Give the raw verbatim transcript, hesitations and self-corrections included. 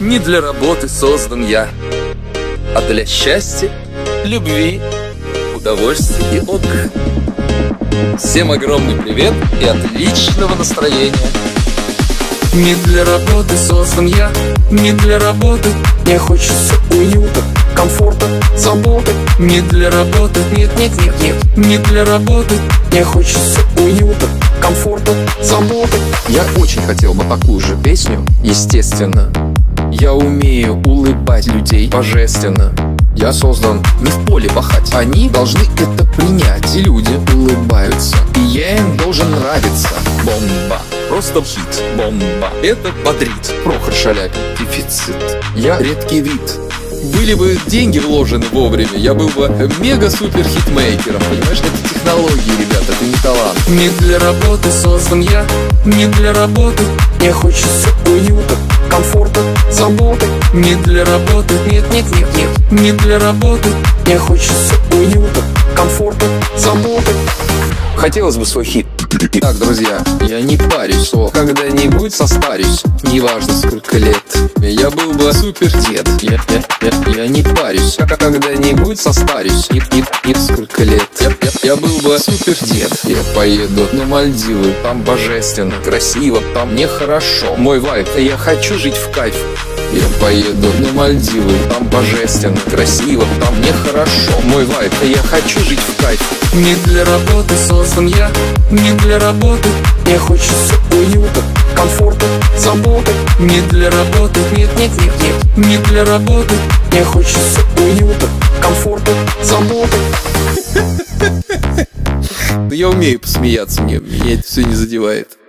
не для работы создан я, а для счастья, любви, удовольствия и отдыха. Всем огромный привет и отличного настроения. Не для работы создан я, не для работы. Мне хочется уюта, комфорта, заботы. Не для работы, нет, нет, нет, нет. Не для работы. Мне хочется уюта, комфорта, заботы. Я очень хотел бы такую же песню, естественно. Я умею улыбать людей божественно. Я создан не в поле пахать. Они должны это принять. И люди улыбаются, и я им должен нравиться. Бомба, просто хит, бомба, это бодрит. Прохор Шаляпин, дефицит. Я редкий вид. Были бы деньги вложены вовремя, я был бы мега-супер хитмейкером. Понимаешь, это технологии, ребята, это не талант. Не для работы создан я, не для работы. Мне хочется уюта, комфорта, заботы. Не для работы, нет, нет, нет, нет. Не для работы. Мне хочется уюта, комфорта, заботы. Хотелось бы свой хит. Так, друзья, я не парюсь, что когда-нибудь состарюсь. Неважно сколько лет. Я был бы супер дед. Я, я, я, я не парюсь, а когда-нибудь состарюсь. Не, не, не сколько лет. Я, я, я был бы супер дед. Я поеду на Мальдивы. Там божественно, красиво, там мне хорошо. Мой вайб, я хочу жить в кайф. Я поеду на Мальдивы. Там божественно, красиво, там мне хорошо. Мой вайб, я хочу жить в кайф. Не для работы создан я, не для работы. Мне хочется уюта, комфорта, заботы. Не для работы, нет, нет, нет, нет. Не для работы. Мне хочется уюта, комфорта, заботы. Я умею посмеяться, мне, меня это все не задевает.